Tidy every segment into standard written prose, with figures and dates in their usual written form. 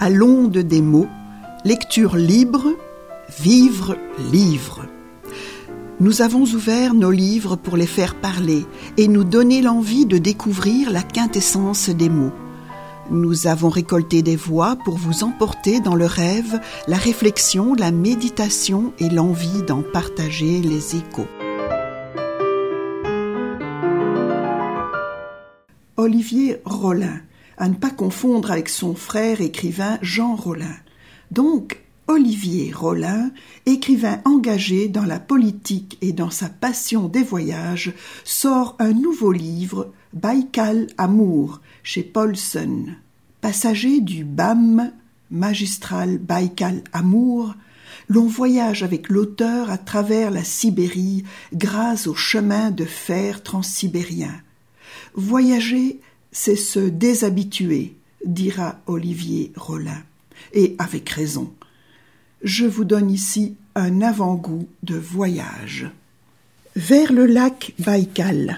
À l'onde des mots, lecture libre, vivre livre. Nous avons ouvert nos livres pour les faire parler et nous donner l'envie de découvrir la quintessence des mots. Nous avons récolté des voix pour vous emporter dans le rêve, la réflexion, la méditation et l'envie d'en partager les échos. Olivier Rollin, à ne pas confondre avec son frère écrivain Jean Rollin. Donc, Olivier Rollin, écrivain engagé dans la politique et dans sa passion des voyages, sort un nouveau livre, Baïkal Amour, chez Paulsen. Passager du BAM, magistral Baïkal Amour, l'on voyage avec l'auteur à travers la Sibérie grâce au chemin de fer transsibérien. Voyager, c'est se déshabituer, dira Olivier Rollin, et avec raison. Je vous donne ici un avant-goût de voyage. Vers le lac Baïkal.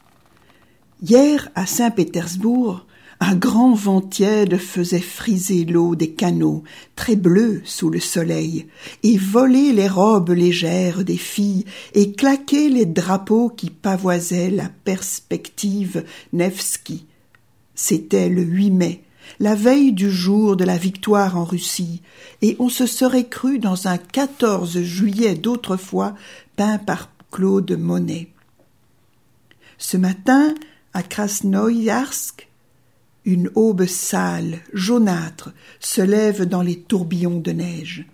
Hier, à Saint-Pétersbourg, un grand vent tiède faisait friser l'eau des canaux, très bleue sous le soleil, et voler les robes légères des filles, et claquer les drapeaux qui pavoisaient la perspective Nevski. C'était le 8 mai, la veille du jour de la victoire en Russie, et on se serait cru dans un 14 juillet d'autrefois peint par Claude Monet. Ce matin, à Krasnoïarsk, une aube sale, jaunâtre, se lève dans les tourbillons de neige.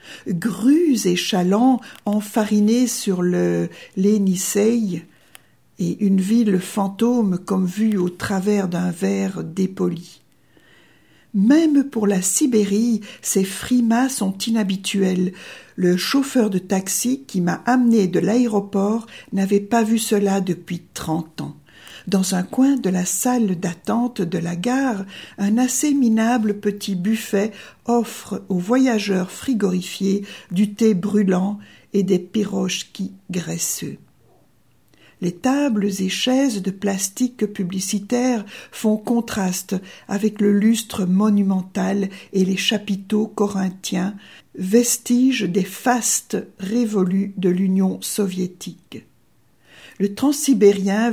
Grues et chalands enfarinés sur le Ienisseï, et une ville fantôme comme vue au travers d'un verre dépoli. Même pour la Sibérie, ces frimas sont inhabituels. Le chauffeur de taxi qui m'a amené de l'aéroport n'avait pas vu cela depuis 30 ans. Dans un coin de la salle d'attente de la gare, un assez minable petit buffet offre aux voyageurs frigorifiés du thé brûlant et des pirochki graisseux. Les tables et chaises de plastique publicitaire font contraste avec le lustre monumental et les chapiteaux corinthiens, vestiges des fastes révolus de l'Union soviétique. Le transsibérien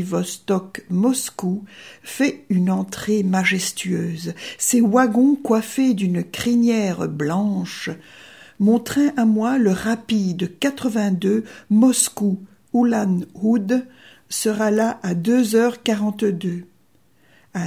Vladivostok-Moscou fait une entrée majestueuse, ses wagons coiffés d'une crinière blanche. Mon train à moi, le rapide 82 Moscou-Ulan-Ude, sera là à 2h42. À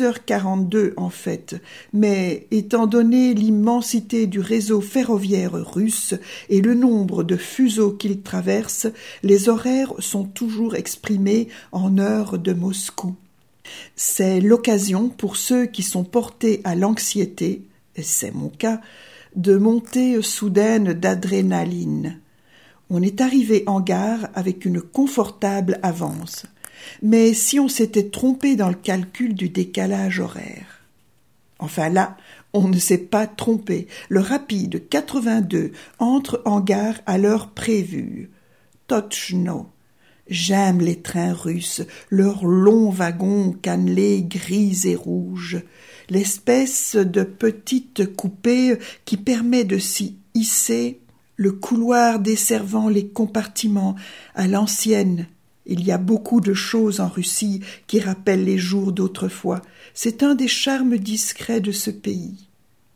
6h42 en fait, mais étant donné l'immensité du réseau ferroviaire russe et le nombre de fuseaux qu'il traverse, les horaires sont toujours exprimés en heures de Moscou. C'est l'occasion pour ceux qui sont portés à l'anxiété, et c'est mon cas, de montées soudaines d'adrénaline. On est arrivé en gare avec une confortable avance. Mais si on s'était trompé dans le calcul du décalage horaire. Enfin là, on ne s'est pas trompé. Le rapide 82 entre en gare à l'heure prévue. Tochno. J'aime les trains russes, leurs longs wagons cannelés gris et rouges, l'espèce de petite coupée qui permet de s'y hisser, le couloir desservant les compartiments à l'ancienne. Il y a beaucoup de choses en Russie qui rappellent les jours d'autrefois. C'est un des charmes discrets de ce pays.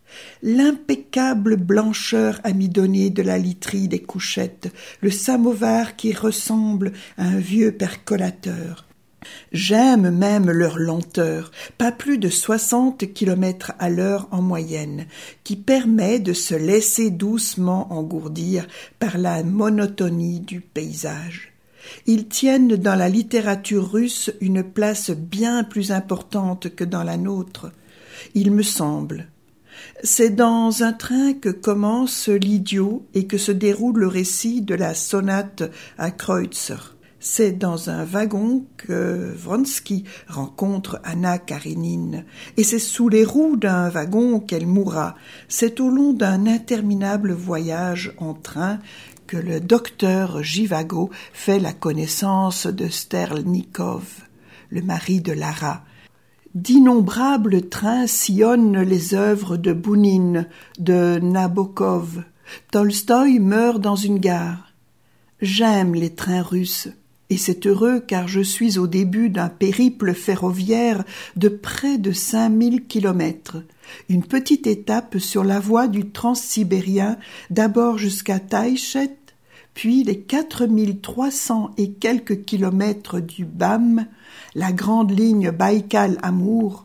L'impeccable blancheur amidonnée de la literie des couchettes, le samovar qui ressemble à un vieux percolateur. J'aime même leur lenteur, pas plus de 60 km à l'heure en moyenne, qui permet de se laisser doucement engourdir par la monotonie du paysage. Ils tiennent dans la littérature russe une place bien plus importante que dans la nôtre, il me semble. C'est dans un train que commence l'Idiot et que se déroule le récit de la sonate à Kreutzer. C'est dans un wagon que Vronsky rencontre Anna Karénine, et c'est sous les roues d'un wagon qu'elle mourra. C'est au long d'un interminable voyage en train que le docteur Jivago fait la connaissance de Sterlnikov, le mari de Lara. D'innombrables trains sillonnent les œuvres de Bounine, de Nabokov. Tolstoï meurt dans une gare. J'aime les trains russes, et c'est heureux car je suis au début d'un périple ferroviaire de près de 5000 kilomètres. Une petite étape sur la voie du transsibérien, d'abord jusqu'à Taïchet, puis les 4300 et quelques kilomètres du BAM, la grande ligne Baïkal-Amour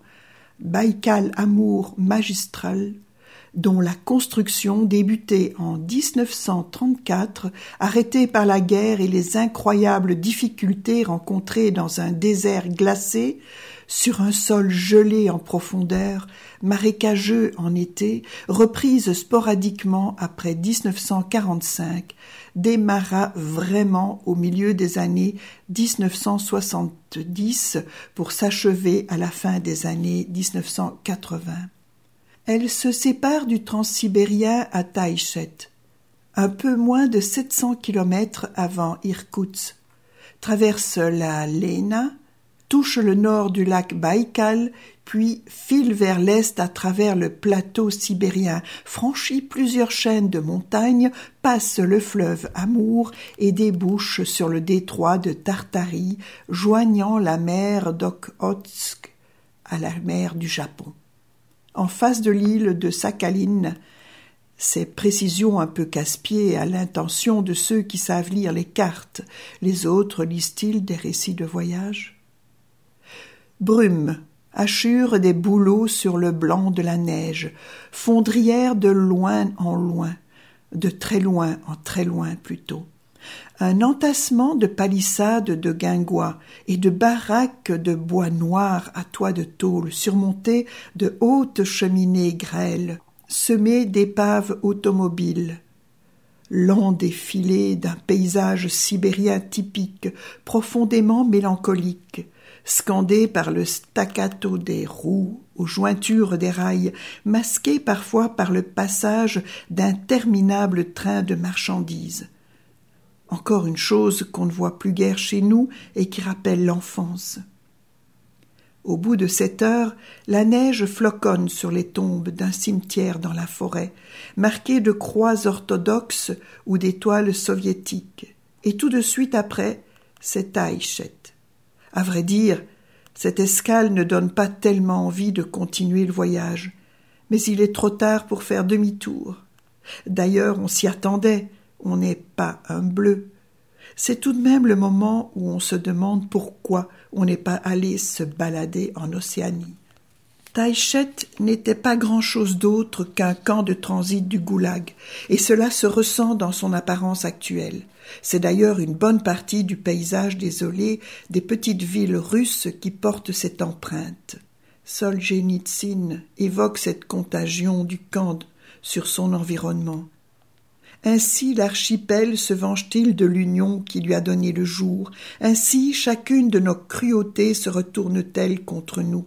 magistrale, dont la construction débutait en 1934, arrêtée par la guerre et les incroyables difficultés rencontrées dans un désert glacé, sur un sol gelé en profondeur, marécageux en été, reprise sporadiquement après 1945, démarra vraiment au milieu des années 1970 pour s'achever à la fin des années 1980. Elle se sépare du transsibérien à Taïchet, un peu moins de 700 kilomètres avant Irkoutsk, traverse la Lena, touche le nord du lac Baïkal, puis file vers l'est à travers le plateau sibérien, franchit plusieurs chaînes de montagnes, passe le fleuve Amour et débouche sur le détroit de Tartarie, joignant la mer d'Okhotsk à la mer du Japon. En face de l'île de Sakhaline, ces précisions un peu casse-pieds à l'intention de ceux qui savent lire les cartes, les autres lisent-ils des récits de voyage? Brume, hachure des bouleaux sur le blanc de la neige, fondrière de loin en loin, de très loin en très loin plutôt. Un entassement de palissades de guingois et de baraques de bois noir à toit de tôle surmontées de hautes cheminées grêles, semées d'épaves automobiles. Lent défilé d'un paysage sibérien typique, profondément mélancolique, scandé par le staccato des roues aux jointures des rails, masqué parfois par le passage d'interminables trains de marchandises. Encore une chose qu'on ne voit plus guère chez nous et qui rappelle l'enfance. Au bout de 7 heures, la neige floconne sur les tombes d'un cimetière dans la forêt, marquée de croix orthodoxes ou d'étoiles soviétiques. Et tout de suite après, c'est Taïchet. À vrai dire, cette escale ne donne pas tellement envie de continuer le voyage, mais il est trop tard pour faire demi-tour. D'ailleurs, on s'y attendait, on n'est pas un bleu. C'est tout de même le moment où on se demande pourquoi on n'est pas allé se balader en Océanie. Taïchet n'était pas grand-chose d'autre qu'un camp de transit du goulag, et cela se ressent dans son apparence actuelle. C'est d'ailleurs une bonne partie du paysage désolé des petites villes russes qui portent cette empreinte. Solzhenitsyn évoque cette contagion du camp sur son environnement. Ainsi l'archipel se venge-t-il de l'union qui lui a donné le jour, ainsi chacune de nos cruautés se retourne-t-elle contre nous.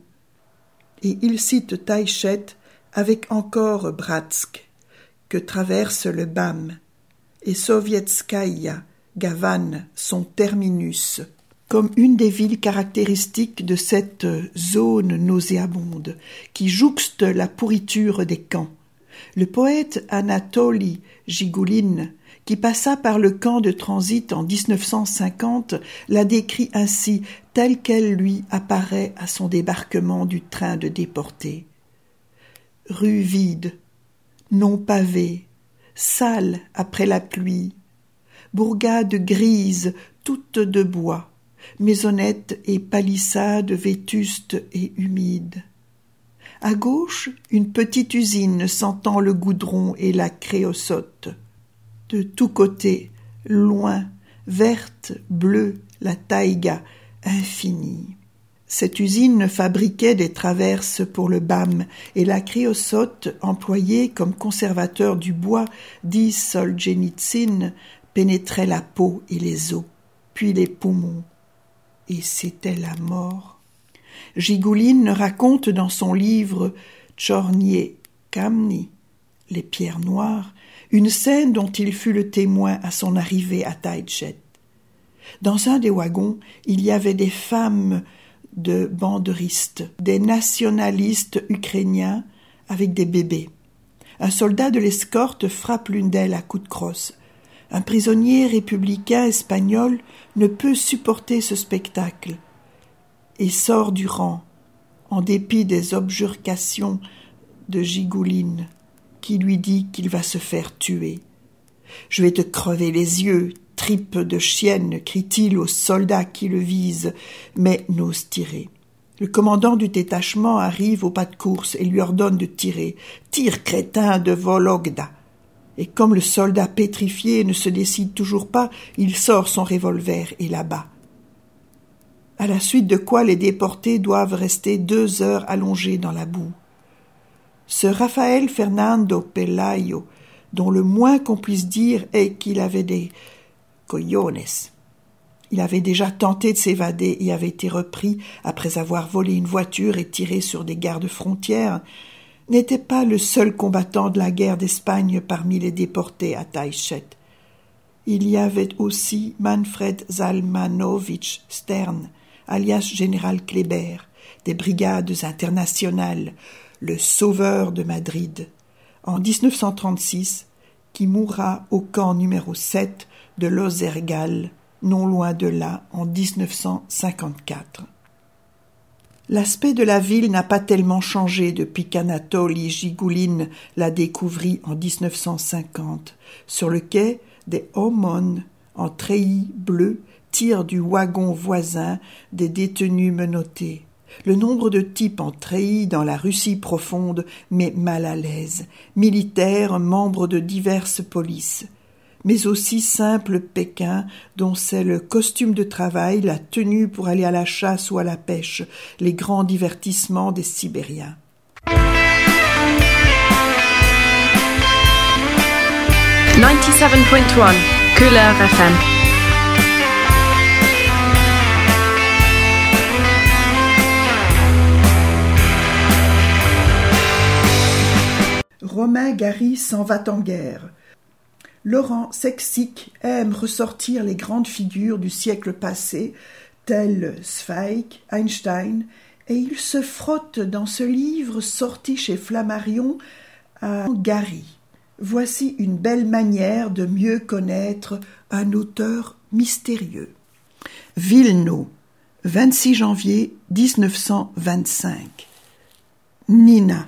Et il cite Taïchet avec encore Bratsk, que traverse le BAM, et Sovietskaya, Gavan, son terminus, comme une des villes caractéristiques de cette zone nauséabonde, qui jouxte la pourriture des camps. Le poète Anatoly Jigoulin, qui passa par le camp de transit en 1950, la décrit ainsi, telle qu'elle lui apparaît à son débarquement du train de déportés. Rue vide, non pavée, sale après la pluie, bourgade grise, toute de bois, maisonnettes et palissades vétustes et humides. À gauche, une petite usine sentant le goudron et la créosote. De tous côtés, loin, verte, bleue, la taïga, infinie. Cette usine fabriquait des traverses pour le BAM et la créosote, employée comme conservateur du bois, dit Solzhenitsyn, pénétrait la peau et les os, puis les poumons. Et c'était la mort. Jigoulin raconte dans son livre Tchornié Kamni, les pierres noires, une scène dont il fut le témoin à son arrivée à Taïchet. Dans un des wagons, il y avait des femmes de banderistes, des nationalistes ukrainiens avec des bébés. Un soldat de l'escorte frappe l'une d'elles à coups de crosse. Un prisonnier républicain espagnol ne peut supporter ce spectacle et sort du rang, en dépit des objurgations de Gigouline, qui lui dit qu'il va se faire tuer. « Je vais te crever les yeux, tripe de chienne !» crie-t-il aux soldats qui le visent, mais n'ose tirer. Le commandant du détachement arrive au pas de course et lui ordonne de tirer. « Tire, crétin de Vologda !» Et comme le soldat pétrifié ne se décide toujours pas, il sort son revolver et l'abat. À la suite de quoi les déportés doivent rester 2 heures allongés dans la boue. Ce Rafael Fernando Pelayo, dont le moins qu'on puisse dire est qu'il avait des cojones. Il avait déjà tenté de s'évader et avait été repris après avoir volé une voiture et tiré sur des gardes-frontières, n'était pas le seul combattant de la guerre d'Espagne parmi les déportés à Taichet. Il y avait aussi Manfred Zalmanovich Stern, alias Général Kléber, des brigades internationales, le sauveur de Madrid, en 1936, qui mourra au camp numéro 7 de Los-Ergal, non loin de là, en 1954. L'aspect de la ville n'a pas tellement changé depuis qu'Anatoli Gigouline la découvrit en 1950. Sur le quai, des hommes en treillis bleus tirent du wagon voisin des détenus menottés. Le nombre de types en treillis dans la Russie profonde met mal à l'aise, militaires, membres de diverses polices, mais aussi simples Pékins dont c'est le costume de travail, la tenue pour aller à la chasse ou à la pêche, les grands divertissements des Sibériens. « 97.1 Couleur FM » Romain Gary s'en va en guerre. Laurent Sexic aime ressortir les grandes figures du siècle passé, telles Zweig, Einstein, et il se frotte dans ce livre sorti chez Flammarion à Gary. Voici une belle manière de mieux connaître un auteur mystérieux. Vilno, 26 janvier 1925. Nina.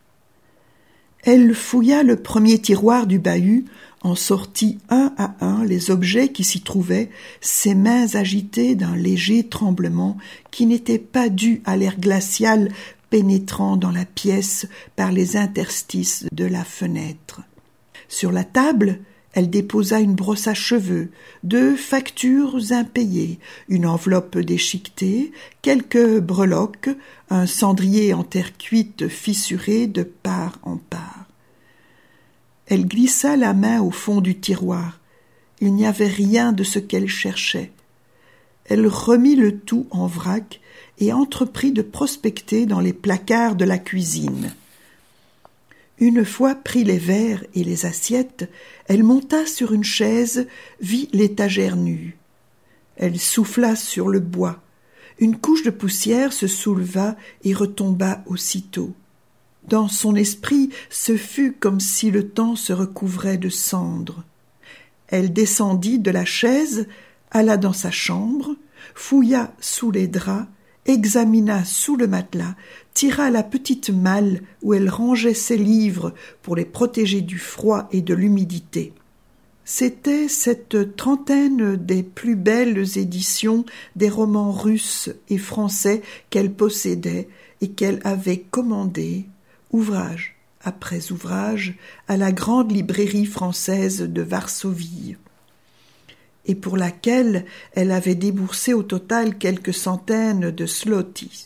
Elle fouilla le premier tiroir du bahut, en sortit un à un les objets qui s'y trouvaient, ses mains agitées d'un léger tremblement qui n'était pas dû à l'air glacial pénétrant dans la pièce par les interstices de la fenêtre. Sur la table, elle déposa une brosse à cheveux, 2 factures impayées, une enveloppe déchiquetée, quelques breloques, un cendrier en terre cuite fissuré de part en part. Elle glissa la main au fond du tiroir. Il n'y avait rien de ce qu'elle cherchait. Elle remit le tout en vrac et entreprit de prospecter dans les placards de la cuisine. Une fois pris les verres et les assiettes, elle monta sur une chaise, vit l'étagère nue. Elle souffla sur le bois. Une couche de poussière se souleva et retomba aussitôt. Dans son esprit, ce fut comme si le temps se recouvrait de cendres. Elle descendit de la chaise, alla dans sa chambre, fouilla sous les draps, examina sous le matelas, tira la petite malle où elle rangeait ses livres pour les protéger du froid et de l'humidité. C'était cette trentaine des plus belles éditions des romans russes et français qu'elle possédait et qu'elle avait commandées, ouvrage après ouvrage, à la grande librairie française de Varsovie, et pour laquelle elle avait déboursé au total quelques centaines de zlotys.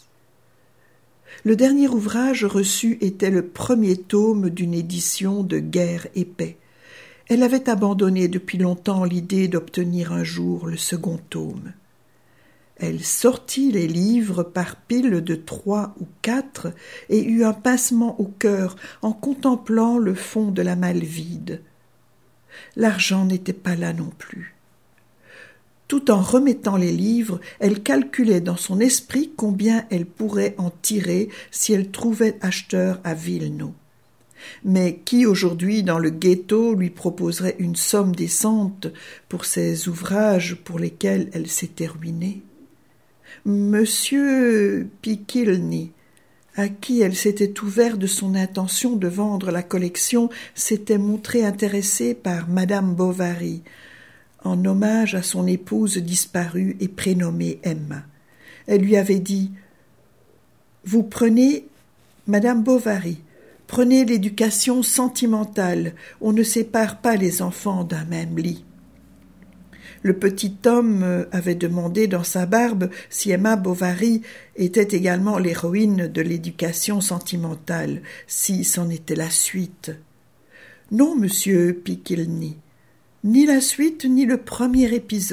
Le dernier ouvrage reçu était le premier tome d'une édition de Guerre et paix. Elle avait abandonné depuis longtemps l'idée d'obtenir un jour le second tome. Elle sortit les livres par piles de 3 ou 4 et eut un pincement au cœur en contemplant le fond de la malle vide. L'argent n'était pas là non plus. Tout en remettant les livres, elle calculait dans son esprit combien elle pourrait en tirer si elle trouvait acheteur à Wilno. Mais qui aujourd'hui dans le ghetto lui proposerait une somme décente pour ces ouvrages pour lesquels elle s'était ruinée? Monsieur Pichilny, à qui elle s'était ouverte de son intention de vendre la collection, s'était montré intéressé par Madame Bovary, en hommage à son épouse disparue et prénommée Emma. Elle lui avait dit « Vous prenez Madame Bovary, prenez l'éducation sentimentale, on ne sépare pas les enfants d'un même lit. » Le petit homme avait demandé dans sa barbe si Emma Bovary était également l'héroïne de l'éducation sentimentale, si c'en était la suite. « Non, monsieur Pichilny, ni la suite ni le premier épisode. »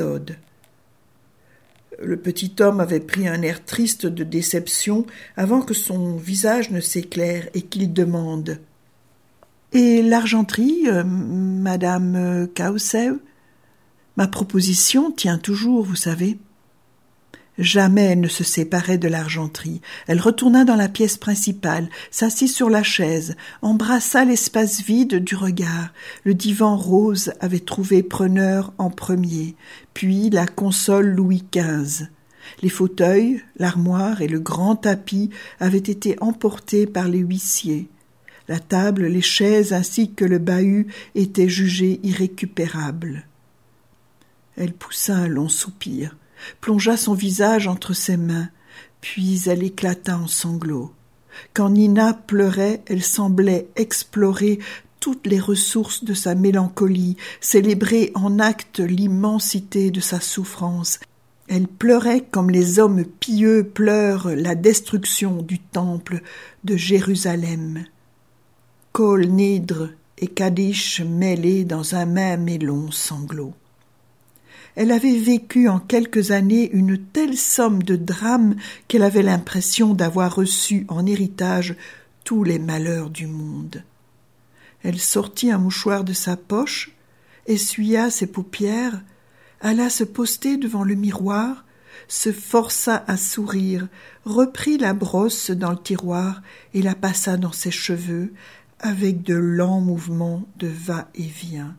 Le petit homme avait pris un air triste de déception avant que son visage ne s'éclaire et qu'il demande « Et l'argenterie, madame Kausew ? Ma proposition tient toujours, vous savez. » Jamais elle ne se séparait de l'argenterie. Elle retourna dans la pièce principale, s'assit sur la chaise, embrassa l'espace vide du regard. Le divan rose avait trouvé preneur en premier, puis la console Louis XV. Les fauteuils, l'armoire et le grand tapis avaient été emportés par les huissiers. La table, les chaises ainsi que le bahut étaient jugés irrécupérables. Elle poussa un long soupir, plongea son visage entre ses mains, puis elle éclata en sanglots. Quand Nina pleurait, elle semblait explorer toutes les ressources de sa mélancolie, célébrer en acte l'immensité de sa souffrance. Elle pleurait comme les hommes pieux pleurent la destruction du temple de Jérusalem. Kol Nidre et Kaddish mêlés dans un même et long sanglot. Elle avait vécu en quelques années une telle somme de drames qu'elle avait l'impression d'avoir reçu en héritage tous les malheurs du monde. Elle sortit un mouchoir de sa poche, essuya ses paupières, alla se poster devant le miroir, se força à sourire, reprit la brosse dans le tiroir et la passa dans ses cheveux avec de lents mouvements de va-et-vient.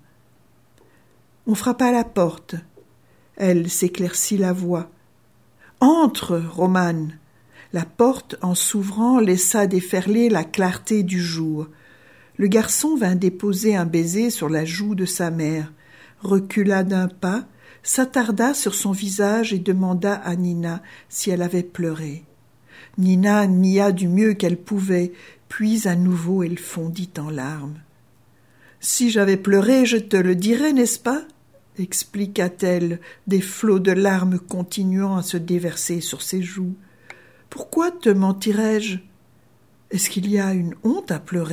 On frappa à la porte. Elle s'éclaircit la voix. « Entre, Romane !» La porte, en s'ouvrant, laissa déferler la clarté du jour. Le garçon vint déposer un baiser sur la joue de sa mère, recula d'un pas, s'attarda sur son visage et demanda à Nina si elle avait pleuré. Nina nia du mieux qu'elle pouvait, puis à nouveau elle fondit en larmes. « Si j'avais pleuré, je te le dirais, n'est-ce pas ?» expliqua-t-elle, des flots de larmes continuant à se déverser sur ses joues. « Pourquoi te mentirais-je ? Est-ce qu'il y a une honte à pleurer ?»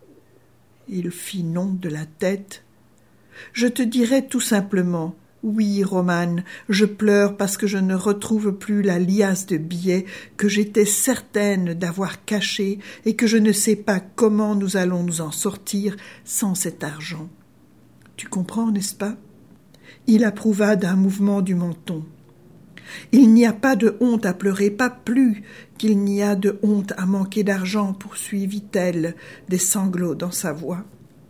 Il fit non de la tête. « Je te dirais tout simplement, oui, Romane, je pleure parce que je ne retrouve plus la liasse de billets que j'étais certaine d'avoir cachée et que je ne sais pas comment nous allons nous en sortir sans cet argent. Tu comprends, n'est-ce pas ?» Il approuva d'un mouvement du menton. « Il n'y a pas de honte à pleurer, pas plus qu'il n'y a de honte à manquer d'argent, poursuivit-elle, des sanglots dans sa voix.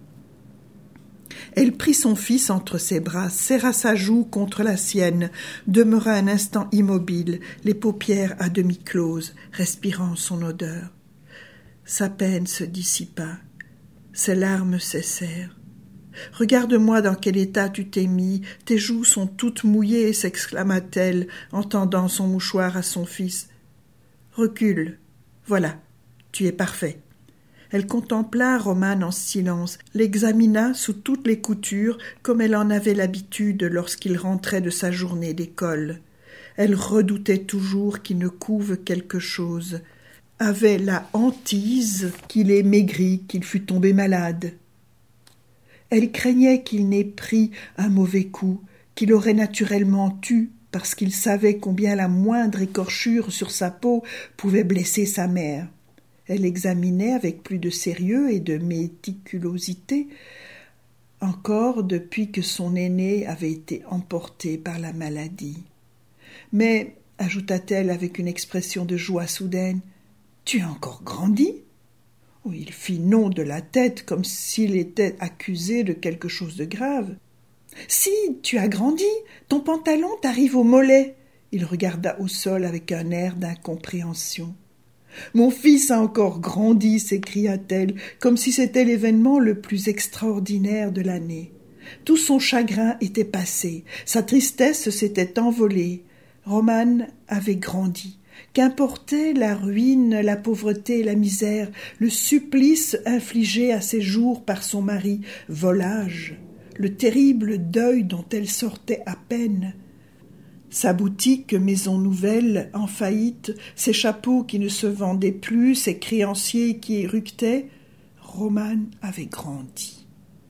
Elle prit son fils entre ses bras, serra sa joue contre la sienne, demeura un instant immobile, les paupières à demi closes, respirant son odeur. Sa peine se dissipa, ses larmes cessèrent. « Regarde-moi dans quel état tu t'es mis, tes joues sont toutes mouillées, s'exclama-t-elle en tendant son mouchoir à son fils. « Recule, voilà, tu es parfait. » Elle contempla Romane en silence, l'examina sous toutes les coutures comme elle en avait l'habitude lorsqu'il rentrait de sa journée d'école. Elle redoutait toujours qu'il ne couve quelque chose, avait la hantise qu'il ait maigri, qu'il fût tombé malade. Elle craignait qu'il n'ait pris un mauvais coup, qu'il aurait naturellement tué parce qu'il savait combien la moindre écorchure sur sa peau pouvait blesser sa mère. Elle examinait avec plus de sérieux et de méticulosité encore depuis que son aîné avait été emporté par la maladie. Mais, ajouta-t-elle avec une expression de joie soudaine, « Tu as encore grandi ?» Il fit non de la tête, comme s'il était accusé de quelque chose de grave. « Si, tu as grandi, ton pantalon t'arrive au mollet. » Il regarda au sol avec un air d'incompréhension. « Mon fils a encore grandi, s'écria-t-elle, comme si c'était l'événement le plus extraordinaire de l'année. Tout son chagrin était passé, sa tristesse s'était envolée. Roman avait grandi. Qu'importaient la ruine, la pauvreté, la misère, le supplice infligé à ses jours par son mari, volage, le terrible deuil dont elle sortait à peine. Sa boutique maison nouvelle en faillite, ses chapeaux qui ne se vendaient plus, ses créanciers qui éructaient, Roman avait grandi.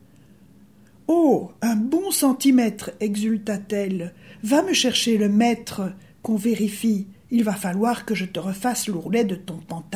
« Oh, un bon centimètre !» exulta-t-elle. « Va me chercher le mètre, qu'on vérifie. Il va falloir que je te refasse l'ourlet de ton pantalon. »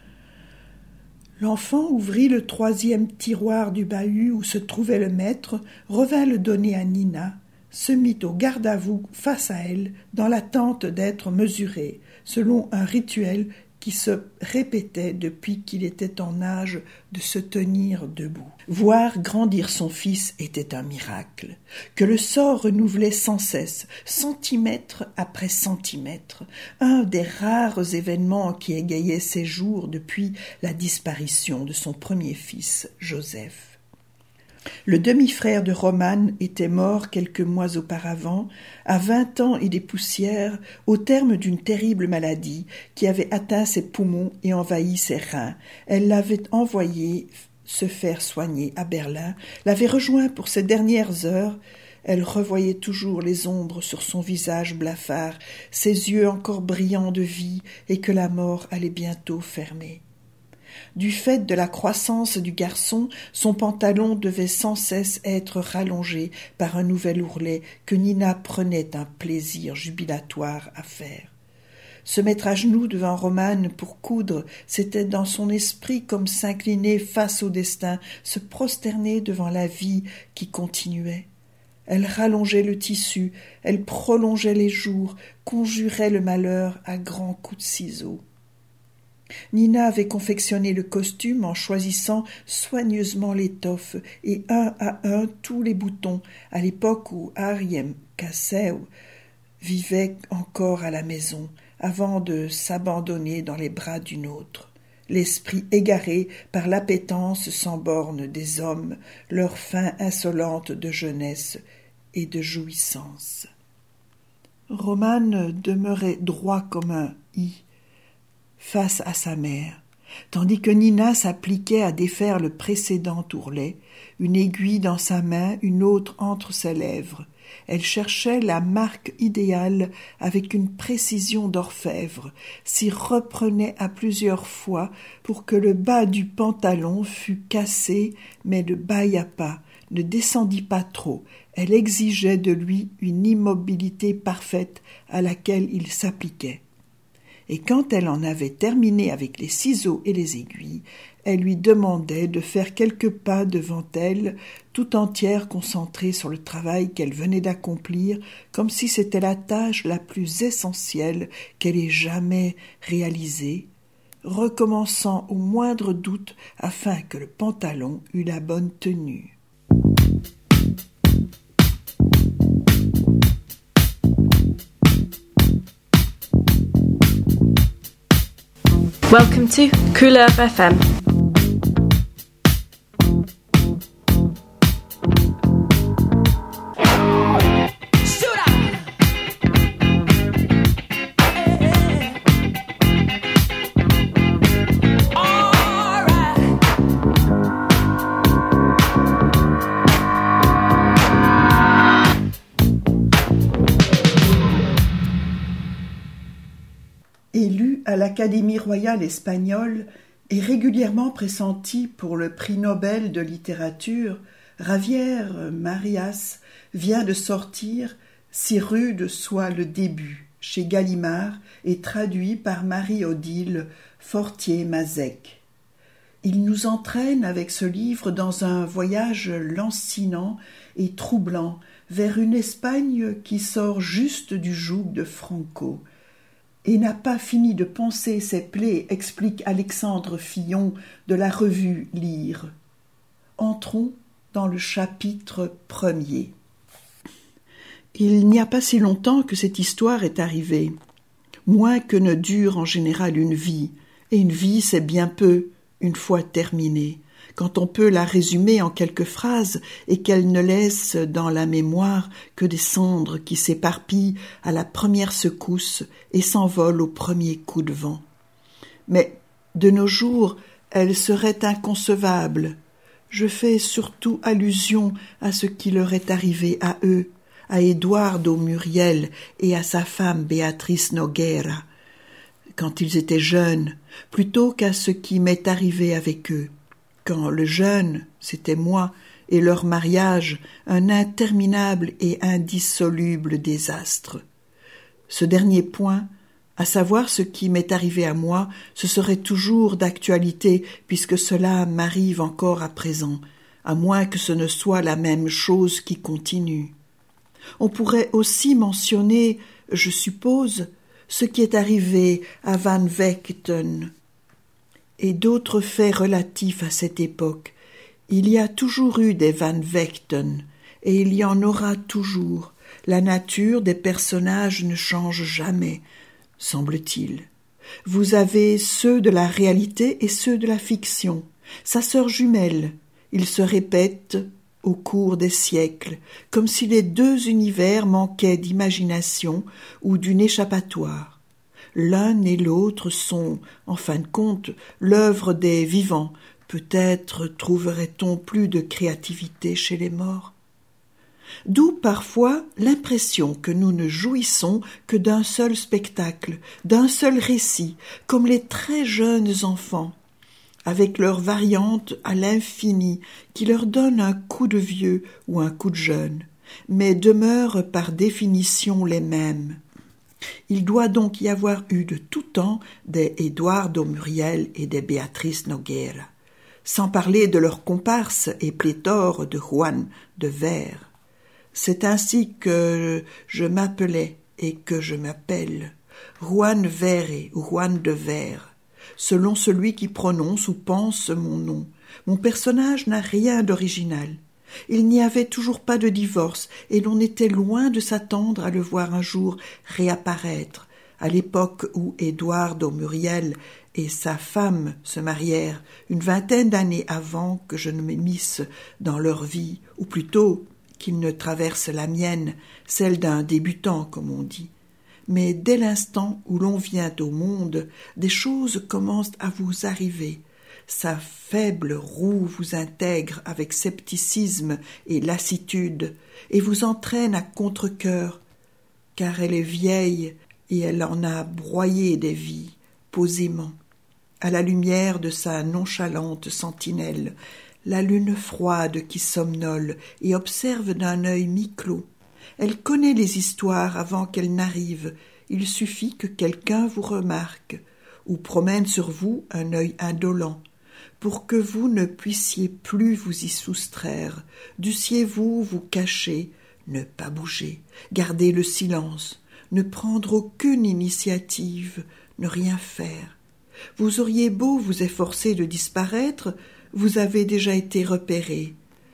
L'enfant ouvrit le 3e tiroir du bahut où se trouvait le mètre, revint le donner à Nina, se mit au garde-à-vous face à elle, dans l'attente d'être mesuré, selon un rituel qui se répétait depuis qu'il était en âge de se tenir debout. Voir grandir son fils était un miracle, que le sort renouvelait sans cesse, centimètre après centimètre, un des rares événements qui égayaient ses jours depuis la disparition de son premier fils, Joseph. Le demi-frère de Roman était mort quelques mois auparavant, à 20 ans et des poussières, au terme d'une terrible maladie qui avait atteint ses poumons et envahi ses reins. Elle l'avait envoyé se faire soigner à Berlin, l'avait rejoint pour ses dernières heures. Elle revoyait toujours les ombres sur son visage blafard, ses yeux encore brillants de vie et que la mort allait bientôt fermer. Du fait de la croissance du garçon, son pantalon devait sans cesse être rallongé par un nouvel ourlet que Nina prenait un plaisir jubilatoire à faire. Se mettre à genoux devant Roman pour coudre, c'était dans son esprit comme s'incliner face au destin, se prosterner devant la vie qui continuait. Elle rallongeait le tissu, elle prolongeait les jours, conjurait le malheur à grands coups de ciseaux. Nina avait confectionné le costume en choisissant soigneusement l'étoffe et un à un tous les boutons, à l'époque où Ariem Kassew vivait encore à la maison, avant de s'abandonner dans les bras d'une autre, l'esprit égaré par l'appétence sans borne des hommes, leur faim insolente de jeunesse et de jouissance. Roman demeurait droit comme un i, face à sa mère, tandis que Nina s'appliquait à défaire le précédent ourlet, une aiguille dans sa main, une autre entre ses lèvres. Elle cherchait la marque idéale avec une précision d'orfèvre, s'y reprenait à plusieurs fois pour que le bas du pantalon fût cassé, mais ne bâillât pas, ne descendit pas trop. Elle exigeait de lui une immobilité parfaite à laquelle il s'appliquait. Et quand elle en avait terminé avec les ciseaux et les aiguilles, elle lui demandait de faire quelques pas devant elle, tout entière concentrée sur le travail qu'elle venait d'accomplir, comme si c'était la tâche la plus essentielle qu'elle ait jamais réalisée, recommençant au moindre doute afin que le pantalon eût la bonne tenue. Welcome to Couleur FM. Élu à l'Académie royale espagnole et régulièrement pressenti pour le prix Nobel de littérature, Javier Marias vient de sortir « Si rude soit le début » chez Gallimard et traduit par Marie-Odile Fortier-Mazec. Il nous entraîne avec ce livre dans un voyage lancinant et troublant vers une Espagne qui sort juste du joug de Franco et n'a pas fini de panser ses plaies, explique Alexandre Fillon de la revue Lire. Entrons dans le chapitre 1er. Il n'y a pas si longtemps que cette histoire est arrivée, moins que ne dure en général une vie, et une vie c'est bien peu, une fois terminée, quand on peut la résumer en quelques phrases et qu'elle ne laisse dans la mémoire que des cendres qui s'éparpillent à la première secousse et s'envolent au premier coup de vent. Mais de nos jours, elle serait inconcevable. Je fais surtout allusion à ce qui leur est arrivé à eux, à Eduardo Muriel et à sa femme Béatrice Noguera, quand ils étaient jeunes, plutôt qu'à ce qui m'est arrivé avec eux, quand le jeune, c'était moi, et leur mariage, un interminable et indissoluble désastre. Ce dernier point, à savoir ce qui m'est arrivé à moi, ce serait toujours d'actualité, puisque cela m'arrive encore à présent, à moins que ce ne soit la même chose qui continue. On pourrait aussi mentionner, je suppose, ce qui est arrivé à Van Vechten et d'autres faits relatifs à cette époque. Il y a toujours eu des Van Vechten, et il y en aura toujours. La nature des personnages ne change jamais, semble-t-il. Vous avez ceux de la réalité et ceux de la fiction. Sa sœur jumelle, ils se répètent au cours des siècles, comme si les deux univers manquaient d'imagination ou d'une échappatoire. L'un et l'autre sont, en fin de compte, l'œuvre des vivants. Peut-être trouverait-on plus de créativité chez les morts. D'où parfois l'impression que nous ne jouissons que d'un seul spectacle, d'un seul récit, comme les très jeunes enfants, avec leurs variantes à l'infini, qui leur donnent un coup de vieux ou un coup de jeune, mais demeurent par définition les mêmes. Il doit donc y avoir eu de tout temps des Eduardo Muriel et des Béatrice Noguera, sans parler de leurs comparses et pléthores de Juan de Ver. C'est ainsi que je m'appelais et que je m'appelle, Juan Vere ou Juan de Ver, selon celui qui prononce ou pense mon nom. Mon personnage n'a rien d'original. Il n'y avait toujours pas de divorce, et l'on était loin de s'attendre à le voir un jour réapparaître, à l'époque où Eduardo Muriel et sa femme se marièrent, une vingtaine d'années avant que je ne m'émisse dans leur vie, ou plutôt qu'ils ne traversent la mienne, celle d'un débutant, comme on dit. Mais dès l'instant où l'on vient au monde, des choses commencent à vous arriver. Sa faible roue vous intègre avec scepticisme et lassitude, et vous entraîne à contre-cœur, car elle est vieille et elle en a broyé des vies, posément, à la lumière de sa nonchalante sentinelle, la lune froide qui somnole et observe d'un œil mi-clos. Elle connaît les histoires avant qu'elles n'arrivent. Il suffit que quelqu'un vous remarque ou promène sur vous un œil indolent pour que vous ne puissiez plus vous y soustraire. Dussiez-vous vous cacher, ne pas bouger, garder le silence, ne prendre aucune initiative, ne rien faire. Vous auriez beau vous efforcer de disparaître, vous avez déjà été repéré.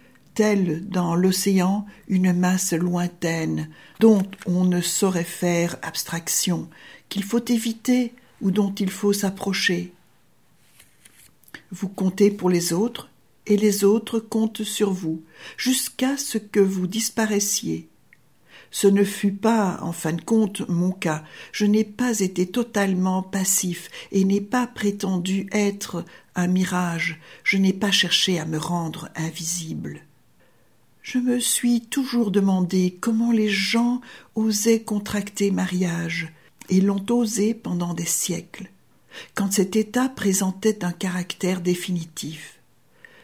Telle dans l'océan une masse lointaine dont on ne saurait faire abstraction, qu'il faut éviter ou dont il faut s'approcher. Vous comptez pour les autres et les autres comptent sur vous, jusqu'à ce que vous disparaissiez. Ce ne fut pas, en fin de compte, mon cas. Je n'ai pas été totalement passif et n'ai pas prétendu être un mirage. Je n'ai pas cherché à me rendre invisible. Je me suis toujours demandé comment les gens osaient contracter mariage, et l'ont osé pendant des siècles, quand cet état présentait un caractère définitif.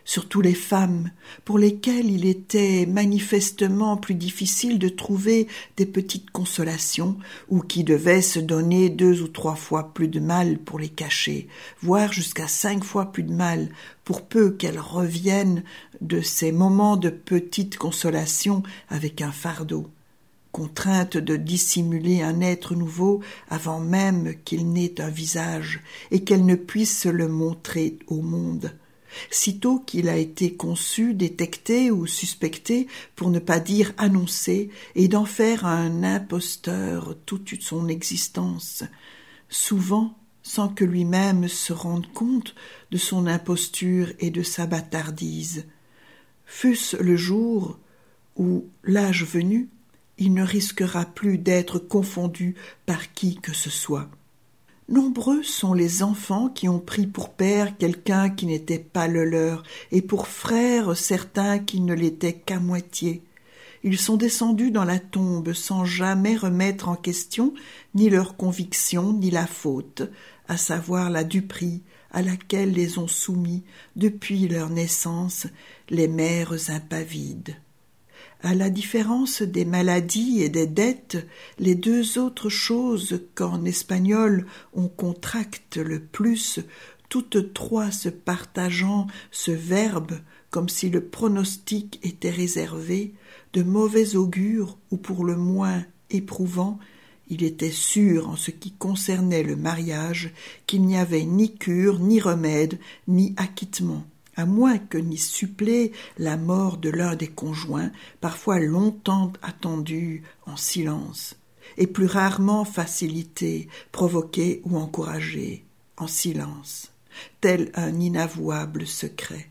surtout les femmes, pour lesquelles il était manifestement plus difficile de trouver des petites consolations, ou qui devaient se donner 2 ou 3 fois plus de mal pour les cacher, voire jusqu'à 5 fois plus de mal, pour peu qu'elles reviennent de ces moments de petite consolation avec un fardeau, contraintes de dissimuler un être nouveau avant même qu'il n'ait un visage et qu'elles ne puissent le montrer au monde. Sitôt qu'il a été conçu, détecté ou suspecté, pour ne pas dire annoncé, et d'en faire un imposteur toute son existence, souvent sans que lui-même se rende compte de son imposture et de sa bâtardise. Fût-ce le jour où, l'âge venu, il ne risquera plus d'être confondu par qui que ce soit. Nombreux sont les enfants qui ont pris pour père quelqu'un qui n'était pas le leur, et pour frère certains qui ne l'étaient qu'à moitié. Ils sont descendus dans la tombe sans jamais remettre en question ni leur conviction ni la faute, à savoir la duperie à laquelle les ont soumis depuis leur naissance les mères impavides. À la différence des maladies et des dettes, les 2 autres choses qu'en espagnol on contracte le plus, toutes 3 se partageant ce verbe comme si le pronostic était réservé, de mauvais augure ou pour le moins éprouvant, il était sûr en ce qui concernait le mariage qu'il n'y avait ni cure, ni remède, ni acquittement, à moins que n'y supplée la mort de l'un des conjoints, parfois longtemps attendue en silence, et plus rarement facilitée, provoquée ou encouragée, en silence, tel un inavouable secret.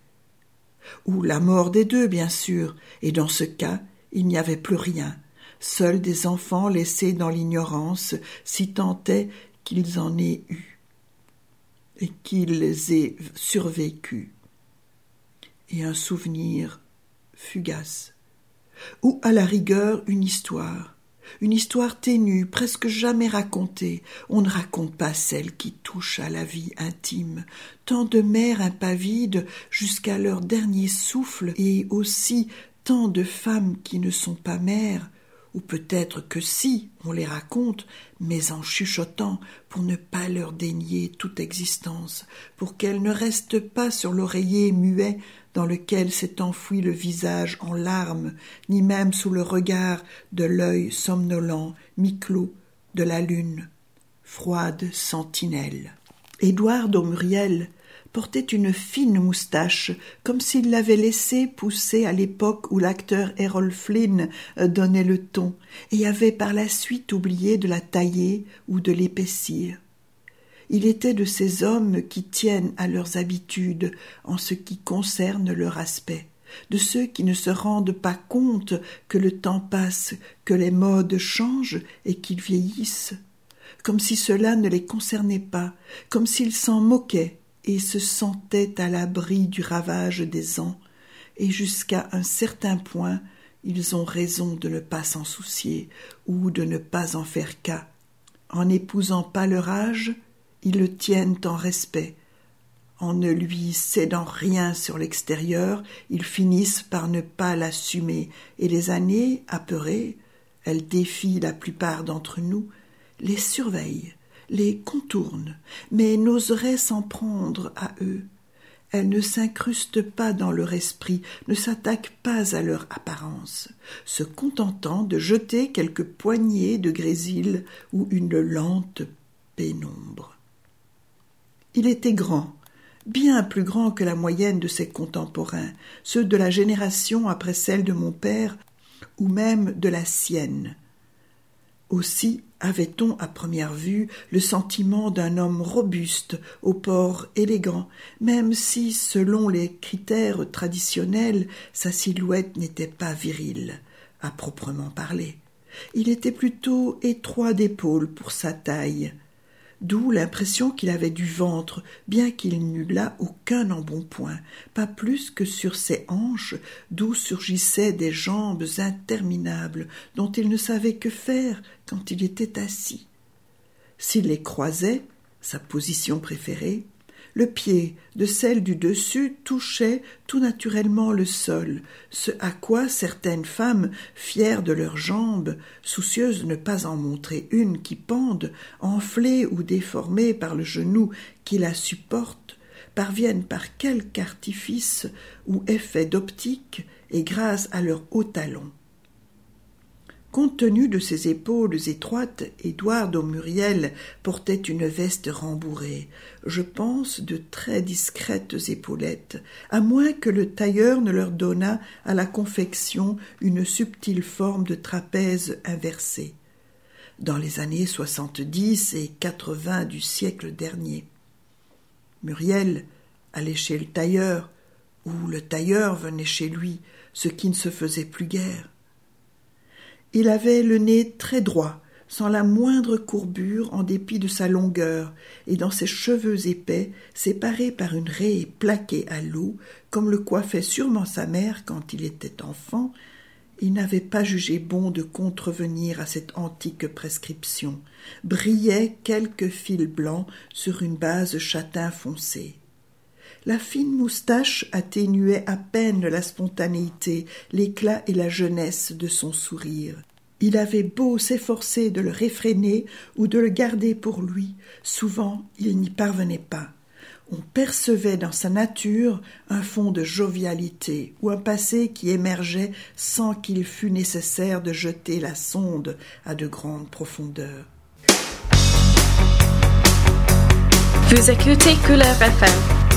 Ou la mort des 2, bien sûr, et dans ce cas, il n'y avait plus rien, seuls des enfants laissés dans l'ignorance, si tant est qu'ils en aient eu, et qu'ils aient survécu. Et un souvenir fugace, ou à la rigueur une histoire ténue, presque jamais racontée. On ne raconte pas celle qui touche à la vie intime. Tant de mères impavides jusqu'à leur dernier souffle, et aussi tant de femmes qui ne sont pas mères, ou peut-être que si, on les raconte, mais en chuchotant, pour ne pas leur dénier toute existence, pour qu'elles ne restent pas sur l'oreiller muet dans lequel s'est enfoui le visage en larmes, ni même sous le regard de l'œil somnolent, mi-clos, de la lune, froide sentinelle. Édouard Muriel portait une fine moustache, comme s'il l'avait laissée pousser à l'époque où l'acteur Errol Flynn donnait le ton, et avait par la suite oublié de la tailler ou de l'épaissir. Il était de ces hommes qui tiennent à leurs habitudes en ce qui concerne leur aspect, de ceux qui ne se rendent pas compte que le temps passe, que les modes changent et qu'ils vieillissent, comme si cela ne les concernait pas, comme s'ils s'en moquaient, et se sentaient à l'abri du ravage des ans, et jusqu'à un certain point, ils ont raison de ne pas s'en soucier, ou de ne pas en faire cas. En n'épousant pas leur âge, ils le tiennent en respect. En ne lui cédant rien sur l'extérieur, ils finissent par ne pas l'assumer, et les années, apeurées, elles défient la plupart d'entre nous, les surveillent, les contournent, mais n'oseraient s'en prendre à eux. Elles ne s'incrustent pas dans leur esprit, ne s'attaquent pas à leur apparence, se contentant de jeter quelques poignées de grésil ou une lente pénombre. Il était grand, bien plus grand que la moyenne de ses contemporains, ceux de la génération après celle de mon père, ou même de la sienne. Aussi avait-on à première vue le sentiment d'un homme robuste, au port élégant, même si, selon les critères traditionnels, sa silhouette n'était pas virile, à proprement parler. Il était plutôt étroit d'épaules pour sa taille, d'où l'impression qu'il avait du ventre, bien qu'il n'eût là aucun embonpoint, pas plus que sur ses hanches, d'où surgissaient des jambes interminables, dont il ne savait que faire quand il était assis. S'il les croisait, sa position préférée, Le pied de celle du dessus touchait tout naturellement le sol, ce à quoi certaines femmes, fières de leurs jambes, soucieuses de ne pas en montrer une qui pende, enflée ou déformée par le genou qui la supporte, parviennent par quelque artifice ou effet d'optique et grâce à leurs hauts talons. Compte tenu de ses épaules étroites, Édouard Muriel portait une veste rembourrée, je pense de très discrètes épaulettes, à moins que le tailleur ne leur donnât à la confection une subtile forme de trapèze inversé. Dans les années 70 et 80 du siècle dernier. Muriel allait chez le tailleur, ou le tailleur venait chez lui, ce qui ne se faisait plus guère. Il avait le nez très droit, sans la moindre courbure en dépit de sa longueur, et dans ses cheveux épais, séparés par une raie plaquée à l'eau, comme le coiffait sûrement sa mère quand il était enfant, il n'avait pas jugé bon de contrevenir à cette antique prescription. Brillaient quelques fils blancs sur une base châtain foncé. La fine moustache atténuait à peine la spontanéité, l'éclat et la jeunesse de son sourire. Il avait beau s'efforcer de le réfréner ou de le garder pour lui, souvent il n'y parvenait pas. On percevait dans sa nature un fond de jovialité ou un passé qui émergeait sans qu'il fût nécessaire de jeter la sonde à de grandes profondeurs. Vous écoutez Couleur FM.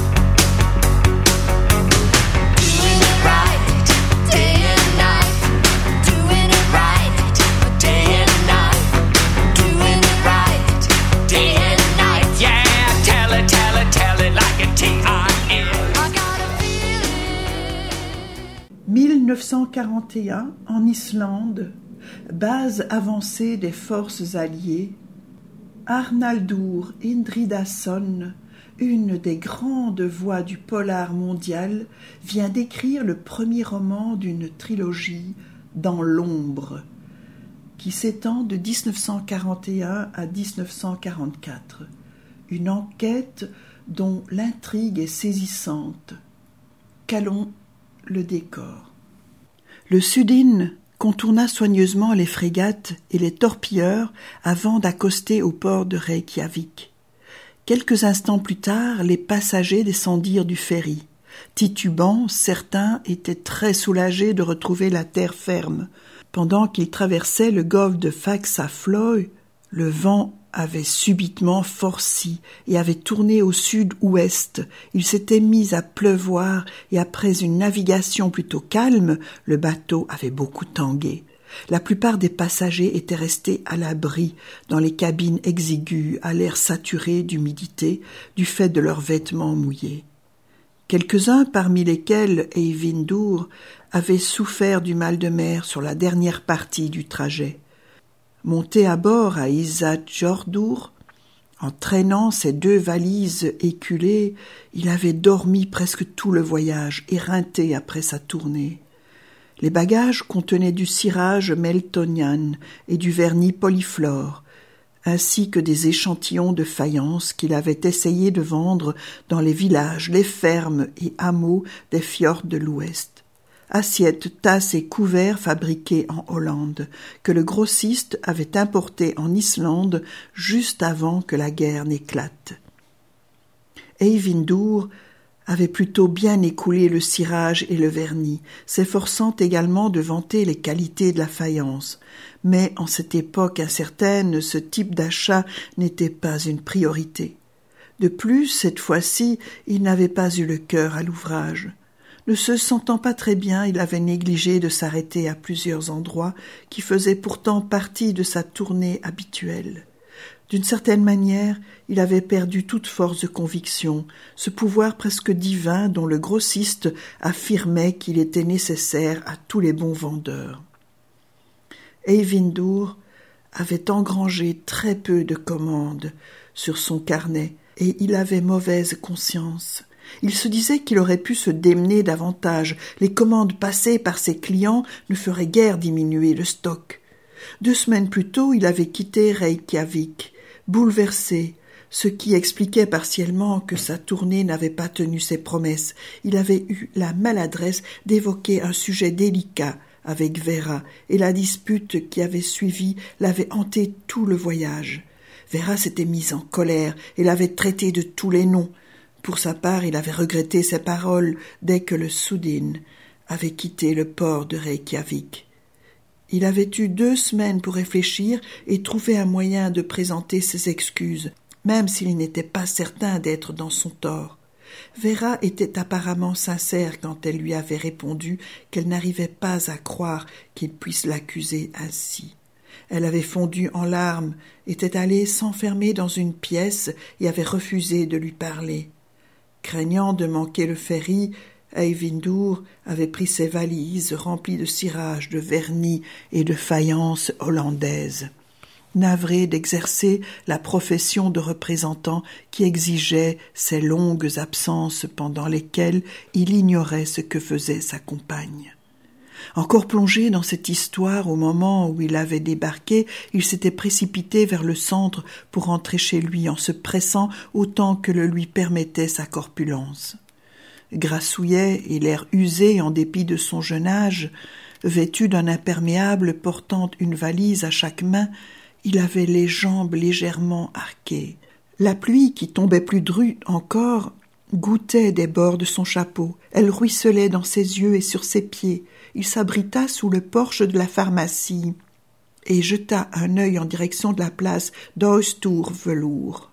« 1941, en Islande, base avancée des forces alliées, Arnaldur Indridason, une des grandes voix du polar mondial, vient d'écrire le premier roman d'une trilogie, Dans l'ombre, qui s'étend de 1941 à 1944. Une enquête dont l'intrigue est saisissante. Calons le décor. Le Sudin contourna soigneusement les frégates et les torpilleurs avant d'accoster au port de Reykjavik. Quelques instants plus tard, les passagers descendirent du ferry. Titubants, certains étaient très soulagés de retrouver la terre ferme. Pendant qu'ils traversaient le golfe de Faxaflói, le vent avait subitement forci et avait tourné au sud-ouest. Il s'était mis à pleuvoir et après une navigation plutôt calme, le bateau avait beaucoup tangué. La plupart des passagers étaient restés à l'abri dans les cabines exiguës à l'air saturé d'humidité du fait de leurs vêtements mouillés. Quelques-uns, parmi lesquels Eyvindur, avaient souffert du mal de mer sur la dernière partie du trajet. Monté à bord à Ísafjörður, en traînant ses 2 valises éculées, il avait dormi presque tout le voyage, éreinté après sa tournée. Les bagages contenaient du cirage Meltonian et du vernis polyflore, ainsi que des échantillons de faïence qu'il avait essayé de vendre dans les villages, les fermes et hameaux des fjords de l'Ouest. Assiettes, tasses et couverts fabriqués en Hollande, que le grossiste avait importés en Islande juste avant que la guerre n'éclate. Eyvindur avait plutôt bien écoulé le cirage et le vernis, s'efforçant également de vanter les qualités de la faïence. Mais en cette époque incertaine, ce type d'achat n'était pas une priorité. De plus, cette fois-ci, il n'avait pas eu le cœur à l'ouvrage. Ne se sentant pas très bien, il avait négligé de s'arrêter à plusieurs endroits qui faisaient pourtant partie de sa tournée habituelle. D'une certaine manière, il avait perdu toute force de conviction, ce pouvoir presque divin dont le grossiste affirmait qu'il était nécessaire à tous les bons vendeurs. Eyvindur avait engrangé très peu de commandes sur son carnet et il avait mauvaise conscience. Il se disait qu'il aurait pu se démener davantage. Les commandes passées par ses clients ne feraient guère diminuer le stock. 2 semaines plus tôt, il avait quitté Reykjavik, bouleversé, ce qui expliquait partiellement que sa tournée n'avait pas tenu ses promesses. Il avait eu la maladresse d'évoquer un sujet délicat avec Vera, et la dispute qui avait suivi l'avait hanté tout le voyage. Vera s'était mise en colère et l'avait traité de tous les noms. Pour sa part, il avait regretté ses paroles dès que le Sudin avait quitté le port de Reykjavik. Il avait eu 2 semaines pour réfléchir et trouver un moyen de présenter ses excuses, même s'il n'était pas certain d'être dans son tort. Vera était apparemment sincère quand elle lui avait répondu qu'elle n'arrivait pas à croire qu'il puisse l'accuser ainsi. Elle avait fondu en larmes, était allée s'enfermer dans une pièce et avait refusé de lui parler. Craignant de manquer le ferry, Eyvindur avait pris ses valises remplies de cirage, de vernis et de faïences hollandaises. Navré d'exercer la profession de représentant qui exigeait ces longues absences pendant lesquelles il ignorait ce que faisait sa compagne. Encore plongé dans cette histoire au moment où il avait débarqué, il s'était précipité vers le centre pour rentrer chez lui en se pressant autant que le lui permettait sa corpulence. Grassouillet et l'air usé en dépit de son jeune âge, vêtu d'un imperméable portant une valise à chaque main, il avait les jambes légèrement arquées. La pluie, qui tombait plus drue encore, gouttait des bords de son chapeau. Elle ruisselait dans ses yeux et sur ses pieds. Il s'abrita sous le porche de la pharmacie et jeta un œil en direction de la place d'Austurvelour,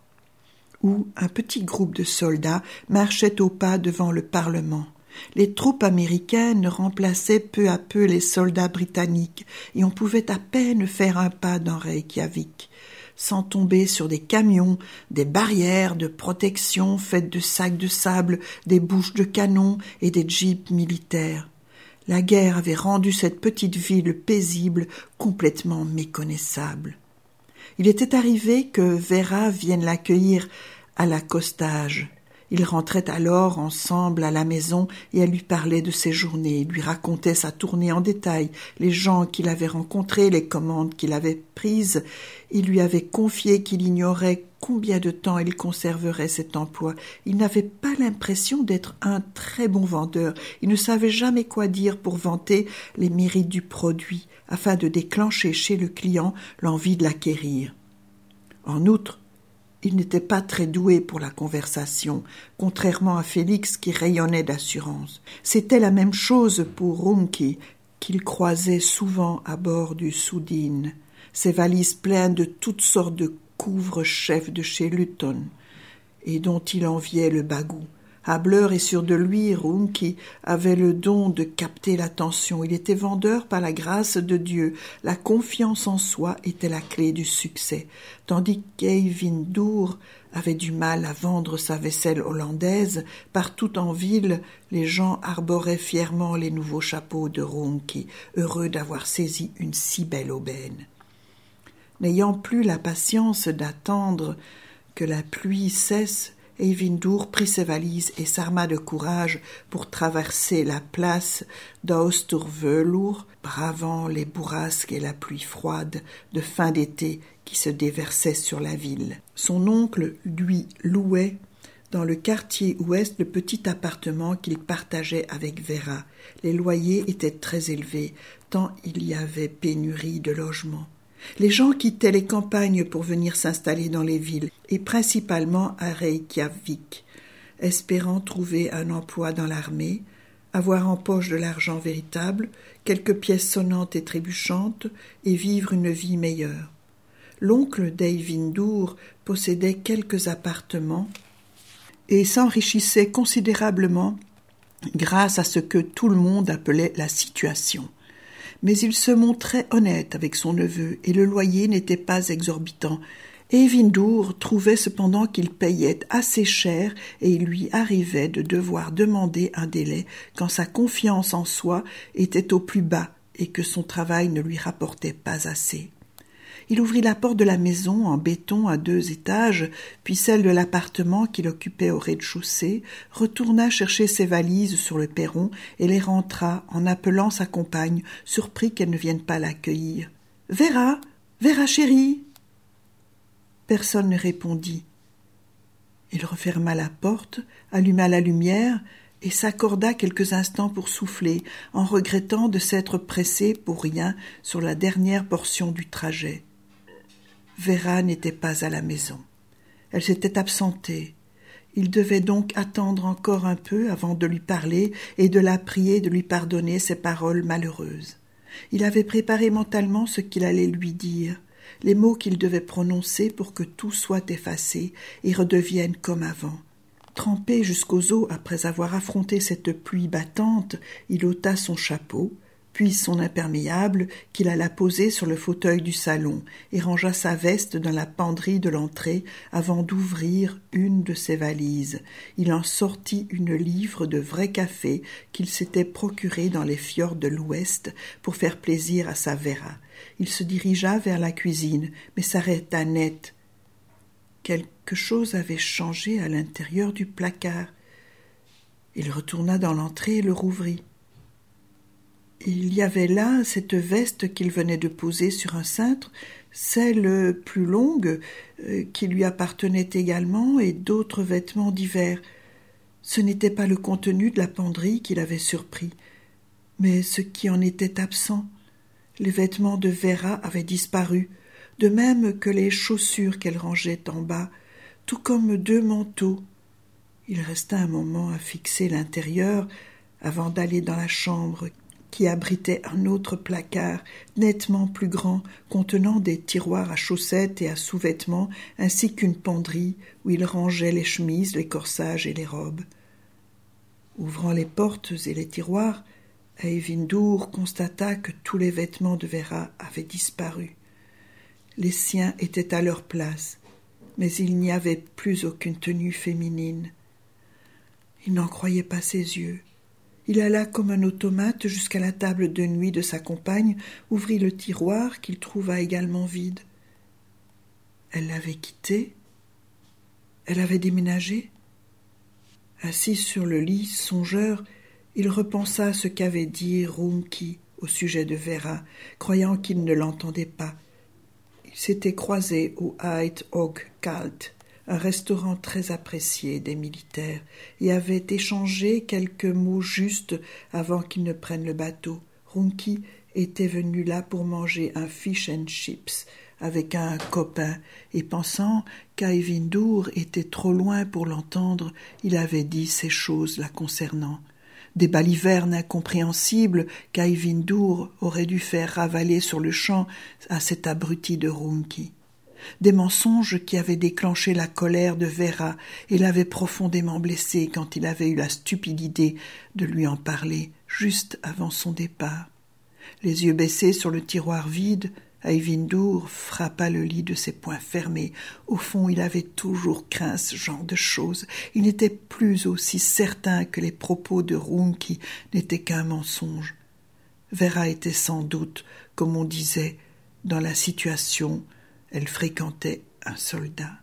où un petit groupe de soldats marchait au pas devant le Parlement. Les troupes américaines remplaçaient peu à peu les soldats britanniques et on pouvait à peine faire un pas dans Reykjavik sans tomber sur des camions, des barrières de protection faites de sacs de sable, des bouches de canon et des jeeps militaires. La guerre avait rendu cette petite ville paisible complètement méconnaissable. Il était arrivé que Vera vienne l'accueillir à l'accostage. Ils rentraient alors ensemble à la maison et elle lui parlait de ses journées, lui racontait sa tournée en détail, les gens qu'il avait rencontrés, les commandes qu'il avait prises. Il lui avait confié qu'il ignorait combien de temps il conserverait cet emploi. Il n'avait pas l'impression d'être un très bon vendeur. Il ne savait jamais quoi dire pour vanter les mérites du produit, afin de déclencher chez le client l'envie de l'acquérir. En outre, il n'était pas très doué pour la conversation, contrairement à Félix qui rayonnait d'assurance. C'était la même chose pour Runki, qu'il croisait souvent à bord du Sudin, ses valises pleines de toutes sortes de couvre-chefs de chez Luton, et dont il enviait le bagout. Hableur et sûr de lui, Runki avait le don de capter l'attention. Il était vendeur par la grâce de Dieu. La confiance en soi était la clé du succès, tandis qu'Eyvindur avait du mal à vendre sa vaisselle hollandaise. Partout en ville, les gens arboraient fièrement les nouveaux chapeaux de Runki, heureux d'avoir saisi une si belle aubaine. N'ayant plus la patience d'attendre que la pluie cesse, Eyvindur prit ses valises et s'arma de courage pour traverser la place d'Austurvelour, bravant les bourrasques et la pluie froide de fin d'été qui se déversaient sur la ville. Son oncle lui louait dans le quartier ouest le petit appartement qu'il partageait avec Vera. Les loyers étaient très élevés, tant il y avait pénurie de logements. Les gens quittaient les campagnes pour venir s'installer dans les villes, et principalement à Reykjavik, espérant trouver un emploi dans l'armée, avoir en poche de l'argent véritable, quelques pièces sonnantes et trébuchantes, et vivre une vie meilleure. L'oncle d'Eyvindur possédait quelques appartements et s'enrichissait considérablement grâce à ce que tout le monde appelait la situation. Mais il se montrait honnête avec son neveu et le loyer n'était pas exorbitant. Eyvindur trouvait cependant qu'il payait assez cher et il lui arrivait de devoir demander un délai quand sa confiance en soi était au plus bas et que son travail ne lui rapportait pas assez. Il ouvrit la porte de la maison en béton à 2 étages, puis celle de l'appartement qu'il occupait au rez-de-chaussée, retourna chercher ses valises sur le perron et les rentra en appelant sa compagne, surpris qu'elle ne vienne pas l'accueillir. « Vera, Vera chérie !» Personne ne répondit. Il referma la porte, alluma la lumière et s'accorda quelques instants pour souffler, en regrettant de s'être pressé pour rien sur la dernière portion du trajet. Vera n'était pas à la maison. Elle s'était absentée. Il devait donc attendre encore un peu avant de lui parler et de la prier de lui pardonner ses paroles malheureuses. Il avait préparé mentalement ce qu'il allait lui dire, les mots qu'il devait prononcer pour que tout soit effacé et redevienne comme avant. Trempé jusqu'aux os après avoir affronté cette pluie battante, il ôta son chapeau, puis son imperméable qu'il alla poser sur le fauteuil du salon et rangea sa veste dans la penderie de l'entrée avant d'ouvrir une de ses valises. Il en sortit une livre de vrai café qu'il s'était procuré dans les fjords de l'Ouest pour faire plaisir à sa Vera. Il se dirigea vers la cuisine, mais s'arrêta net. Quelque chose avait changé à l'intérieur du placard. Il retourna dans l'entrée et le rouvrit. Il y avait là cette veste qu'il venait de poser sur un cintre, celle plus longue qui lui appartenait également et d'autres vêtements divers. Ce n'était pas le contenu de la penderie qui l'avait surpris, mais ce qui en était absent. Les vêtements de Vera avaient disparu, de même que les chaussures qu'elle rangeait en bas, tout comme 2 manteaux. Il resta un moment à fixer l'intérieur avant d'aller dans la chambre qui abritait un autre placard nettement plus grand contenant des tiroirs à chaussettes et à sous-vêtements ainsi qu'une penderie où il rangeait les chemises, les corsages et les robes. Ouvrant les portes et les tiroirs, Eyvindur constata que tous les vêtements de Vera avaient disparu. Les siens étaient à leur place, mais il n'y avait plus aucune tenue féminine. Il n'en croyait pas ses yeux. Il alla comme un automate jusqu'à la table de nuit de sa compagne, ouvrit le tiroir qu'il trouva également vide. Elle l'avait quitté? Elle avait déménagé? Assis sur le lit, songeur, il repensa à ce qu'avait dit Rumki au sujet de Vera, croyant qu'il ne l'entendait pas. Ils s'étaient croisés au Heit og Kalt, un restaurant très apprécié des militaires, et avaient échangé quelques mots justes avant qu'ils ne prennent le bateau. Rumki était venu là pour manger un fish and chips avec un copain, et pensant qu'Eyvindur était trop loin pour l'entendre, il avait dit ces choses la concernant. Des balivernes incompréhensibles qu'Eyvindur aurait dû faire ravaler sur le champ à cet abruti de Rumki. Des mensonges qui avaient déclenché la colère de Vera et l'avaient profondément blessé quand il avait eu la stupide idée de lui en parler juste avant son départ. Les yeux baissés sur le tiroir vide, Eyvindur frappa le lit de ses poings fermés. Au fond, il avait toujours craint ce genre de choses. Il n'était plus aussi certain que les propos de Rumki n'étaient qu'un mensonge. Vera était sans doute, comme on disait, dans la situation. Elle fréquentait un soldat.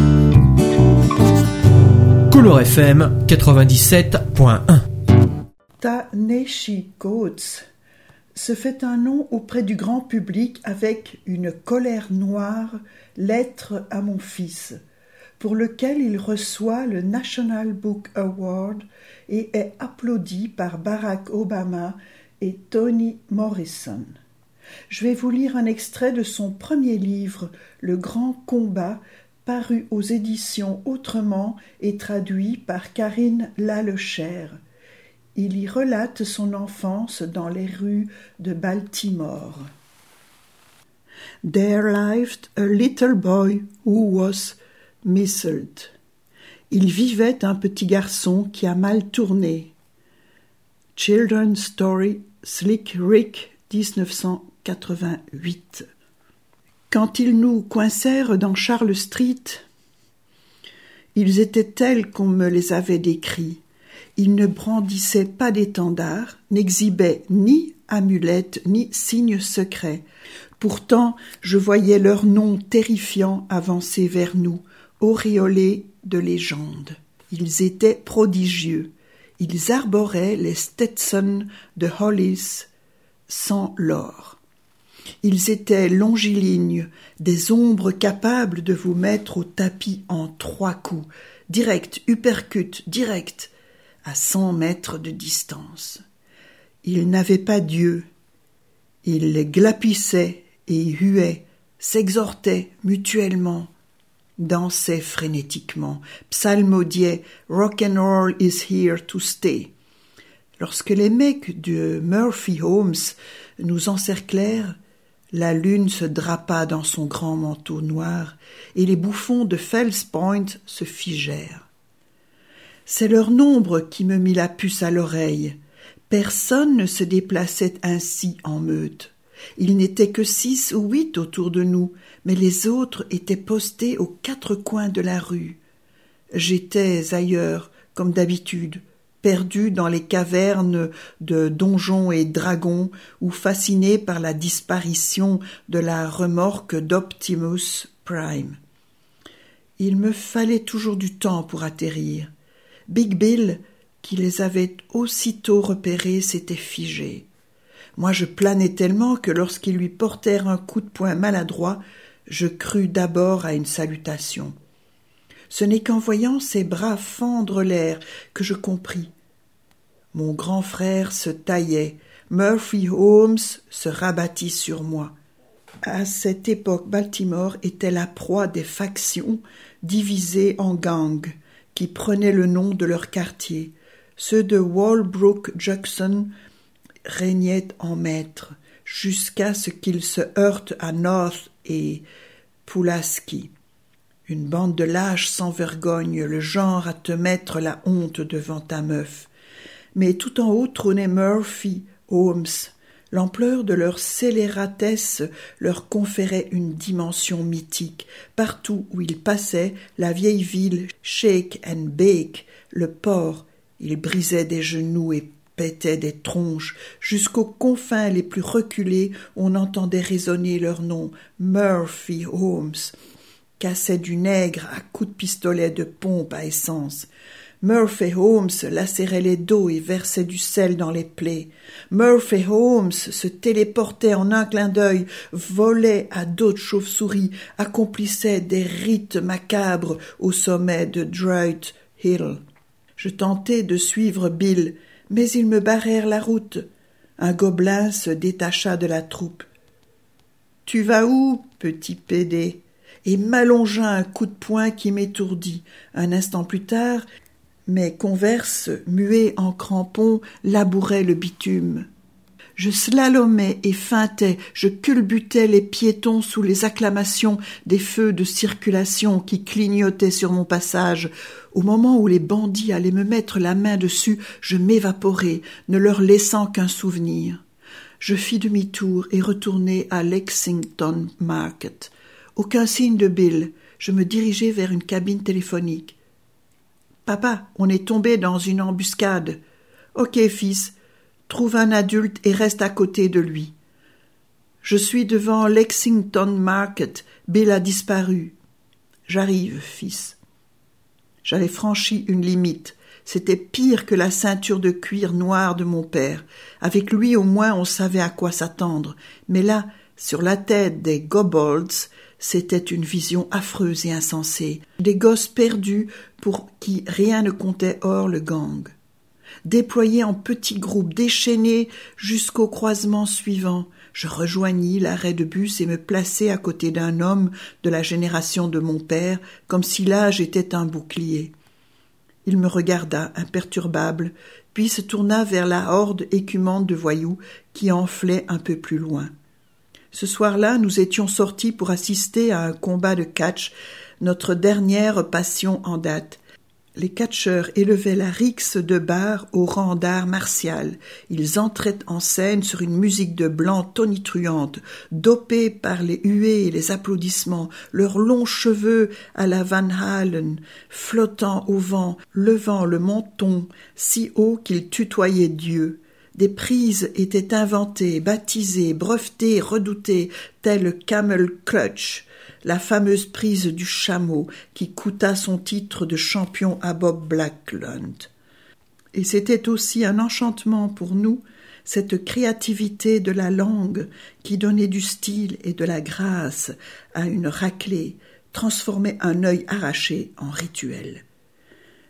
Couleur FM 97.1. Ta-Nehisi Coates se fait un nom auprès du grand public avec une colère noire, lettre à mon fils, pour lequel il reçoit le National Book Award et est applaudi par Barack Obama et Toni Morrison. Je vais vous lire un extrait de son premier livre, Le Grand Combat, paru aux éditions Autrement et traduit par Karine Lalechère. Il y relate son enfance dans les rues de Baltimore. There lived a little boy who was misled. Il vivait un petit garçon qui a mal tourné. Children's Story, Slick Rick, 1988. Quand ils nous coincèrent dans Charles Street, ils étaient tels qu'on me les avait décrits. Ils ne brandissaient pas d'étendard, n'exhibaient ni amulettes ni signes secrets. Pourtant, je voyais leurs noms terrifiants avancer vers nous, auréolés de légendes. Ils étaient prodigieux. Ils arboraient les Stetson de Hollis sans l'or. Ils étaient longilignes, des ombres capables de vous mettre au tapis en 3 coups, direct, uppercut, direct, à 100 mètres de distance. Ils n'avaient pas Dieu. Ils glapissaient et huaient, s'exhortaient mutuellement, dansaient frénétiquement, psalmodiaient « Rock and roll is here to stay ». Lorsque les mecs de Murphy Holmes nous encerclèrent, la lune se drapa dans son grand manteau noir et les bouffons de Fells Point se figèrent. C'est leur nombre qui me mit la puce à l'oreille. Personne ne se déplaçait ainsi en meute. Il n'était que 6 ou 8 autour de nous, mais les autres étaient postés aux 4 coins de la rue. J'étais ailleurs, comme d'habitude, perdu dans les cavernes de Donjons et Dragons ou fasciné par la disparition de la remorque d'Optimus Prime. Il me fallait toujours du temps pour atterrir. Big Bill, qui les avait aussitôt repérés, s'était figé. Moi, je planais tellement que lorsqu'ils lui portèrent un coup de poing maladroit, je crus d'abord à une salutation. Ce n'est qu'en voyant ses bras fendre l'air que je compris. Mon grand frère se taillait, Murphy Holmes se rabattit sur moi. À cette époque, Baltimore était la proie des factions divisées en gangs qui prenaient le nom de leur quartier. Ceux de Walbrook-Jackson régnaient en maître jusqu'à ce qu'ils se heurtent à North et Pulaski. Une bande de lâches sans vergogne, le genre à te mettre la honte devant ta meuf. Mais tout en haut trônait Murphy Holmes. L'ampleur de leur scélératesse leur conférait une dimension mythique. Partout où ils passaient, la vieille ville, shake and bake, le port, ils brisaient des genoux et pétaient des tronches. Jusqu'aux confins les plus reculés, on entendait résonner leur nom, Murphy Holmes, cassaient du nègre à coups de pistolet de pompe à essence. Murphy Holmes lacérait les dos et versait du sel dans les plaies. Murphy Holmes se téléportait en un clin d'œil, volait à dos de chauve-souris, accomplissait des rites macabres au sommet de Druid Hill. Je tentai de suivre Bill, mais ils me barrèrent la route. Un gobelin se détacha de la troupe. « Tu vas où, petit pédé ?» et m'allongea un coup de poing qui m'étourdit. Un instant plus tard, mes converses, muets en crampons, labouraient le bitume. Je slalomais et feintais, je culbutais les piétons sous les acclamations des feux de circulation qui clignotaient sur mon passage. Au moment où les bandits allaient me mettre la main dessus, je m'évaporais, ne leur laissant qu'un souvenir. Je fis demi-tour et retournai à Lexington Market. Aucun signe de Bill. Je me dirigeai vers une cabine téléphonique. « Papa, on est tombé dans une embuscade. »« Ok, fils. Trouve un adulte et reste à côté de lui. »« Je suis devant Lexington Market. Bill a disparu. »« J'arrive, fils. » J'avais franchi une limite. C'était pire que la ceinture de cuir noir de mon père. Avec lui, au moins, on savait à quoi s'attendre. Mais là, sur la tête des Gobolds, c'était une vision affreuse et insensée. Des gosses perdus pour qui rien ne comptait hors le gang. Déployés en petits groupes, déchaînés jusqu'au croisement suivant, je rejoignis l'arrêt de bus et me plaçai à côté d'un homme de la génération de mon père, comme si l'âge était un bouclier. Il me regarda, imperturbable, puis se tourna vers la horde écumante de voyous qui enflait un peu plus loin. Ce soir-là, nous étions sortis pour assister à un combat de catch, notre dernière passion en date. Les catcheurs élevaient la rixe de bar au rang d'art martial. Ils entraient en scène sur une musique de blanc tonitruante, dopée par les huées et les applaudissements, leurs longs cheveux à la Van Halen, flottant au vent, levant le menton si haut qu'ils tutoyaient Dieu. Des prises étaient inventées, baptisées, brevetées, redoutées, tel le Camel Clutch, la fameuse prise du chameau qui coûta son titre de champion à Bob Backlund. Et c'était aussi un enchantement pour nous, cette créativité de la langue qui donnait du style et de la grâce à une raclée, transformait un œil arraché en rituel.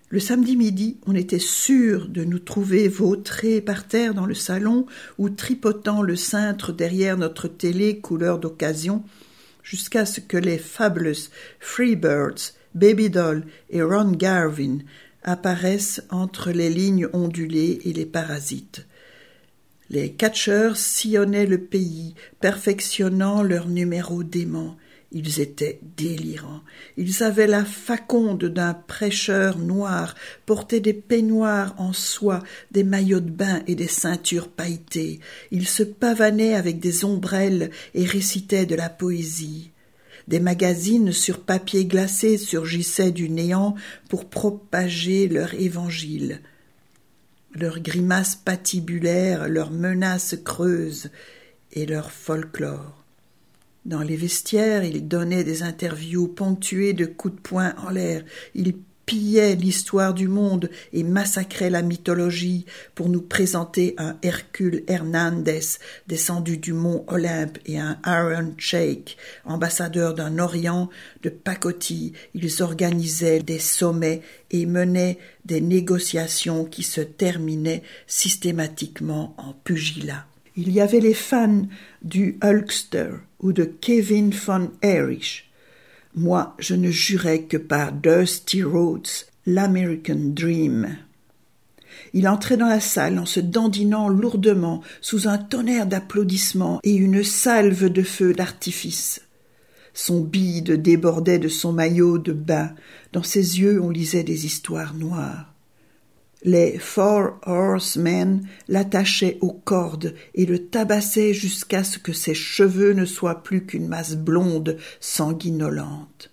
Le samedi midi, on était sûr de nous trouver vautrés par terre dans le salon ou tripotant le cintre derrière notre télé couleur d'occasion, jusqu'à ce que les Fabulous Freebirds, Baby Doll et Ron Garvin apparaissent entre les lignes ondulées et les parasites. Les catcheurs sillonnaient le pays, perfectionnant leurs numéros déments. Ils étaient délirants. Ils avaient la faconde d'un prêcheur noir, portaient des peignoirs en soie, des maillots de bain et des ceintures pailletées. Ils se pavanaient avec des ombrelles et récitaient de la poésie. Des magazines sur papier glacé surgissaient du néant pour propager leur évangile. Leurs grimaces patibulaires, leurs menaces creuses et leur folklore. Dans les vestiaires, ils donnaient des interviews ponctuées de coups de poing en l'air. Ils pillaient l'histoire du monde et massacraient la mythologie pour nous présenter un Hercule Hernandez descendu du mont Olympe et un Aaron Sheikh, ambassadeur d'un Orient de pacotille. Ils organisaient des sommets et menaient des négociations qui se terminaient systématiquement en pugilat. Il y avait les fans du Hulkster ou de Kevin von Erich. Moi, je ne jurais que par Dusty Rhodes, l'American Dream. Il entrait dans la salle en se dandinant lourdement sous un tonnerre d'applaudissements et une salve de feux d'artifice. Son bide débordait de son maillot de bain. Dans ses yeux, on lisait des histoires noires. Les Four Horsemen l'attachaient aux cordes et le tabassaient jusqu'à ce que ses cheveux ne soient plus qu'une masse blonde sanguinolente.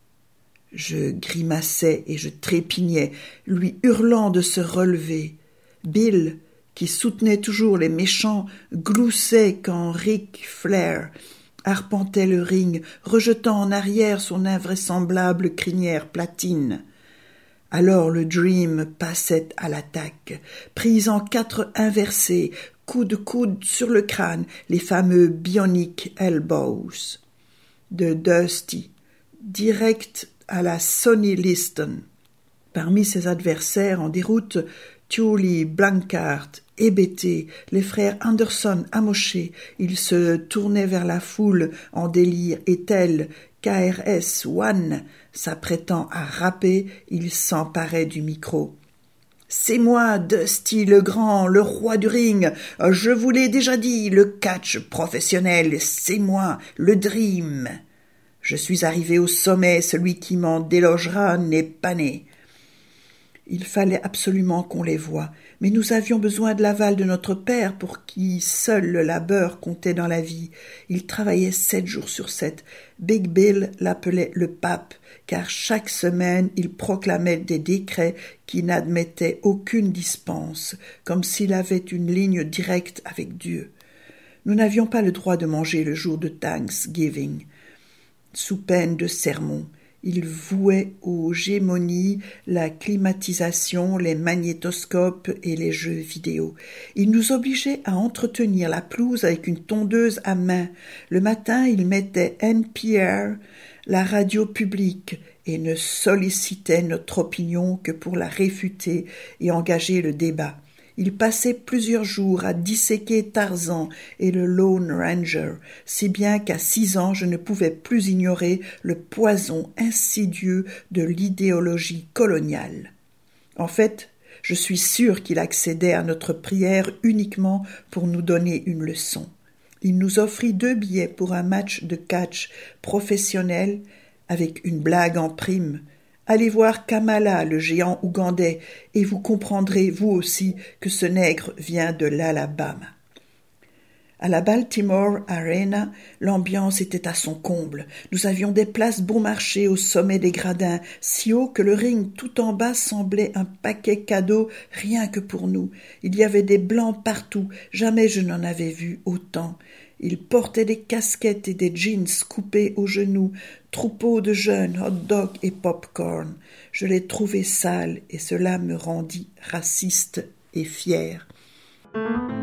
Je grimaçais et je trépignais, lui hurlant de se relever. Bill, qui soutenait toujours les méchants, gloussait quand Ric Flair arpentait le ring, rejetant en arrière son invraisemblable crinière platine. Alors le Dream passait à l'attaque, pris en 4 inversés, coude de coude sur le crâne, les fameux Bionic Elbows de Dusty, direct à la Sonny Liston. Parmi ses adversaires en déroute, Tully Blanchard, hébété, les frères Anderson amochés, ils se tournaient vers la foule en délire et tel KRS-One s'apprêtant à rapper, il s'emparait du micro. « C'est moi, Dusty le Grand, le roi du ring. Je vous l'ai déjà dit, le catch professionnel, c'est moi, le Dream. Je suis arrivé au sommet, celui qui m'en délogera n'est pas né. » Il fallait absolument qu'on les voie, mais nous avions besoin de l'aval de notre père pour qui seul le labeur comptait dans la vie. Il travaillait 7 jours sur 7. Big Bill l'appelait le pape, car chaque semaine il proclamait des décrets qui n'admettaient aucune dispense, comme s'il avait une ligne directe avec Dieu. Nous n'avions pas le droit de manger le jour de Thanksgiving, sous peine de sermon. Il vouait aux gémonies la climatisation, les magnétoscopes et les jeux vidéo. Il nous obligeait à entretenir la pelouse avec une tondeuse à main. Le matin, il mettait NPR, la radio publique, et ne sollicitait notre opinion que pour la réfuter et engager le débat. Il passait plusieurs jours à disséquer Tarzan et le Lone Ranger, si bien qu'à 6 ans je ne pouvais plus ignorer le poison insidieux de l'idéologie coloniale. En fait, je suis sûr qu'il accédait à notre prière uniquement pour nous donner une leçon. Il nous offrit 2 billets pour un match de catch professionnel avec une blague en prime. Allez voir Kamala, le géant ougandais, et vous comprendrez, vous aussi, que ce nègre vient de l'Alabama. À la Baltimore Arena, l'ambiance était à son comble. Nous avions des places bon marché au sommet des gradins, si haut que le ring tout en bas semblait un paquet cadeau rien que pour nous. Il y avait des blancs partout, jamais je n'en avais vu autant. Ils portaient des casquettes et des jeans coupés aux genoux, troupeau de jeunes, hot-dog et pop-corn. Je les trouvais sales et cela me rendit raciste et fier.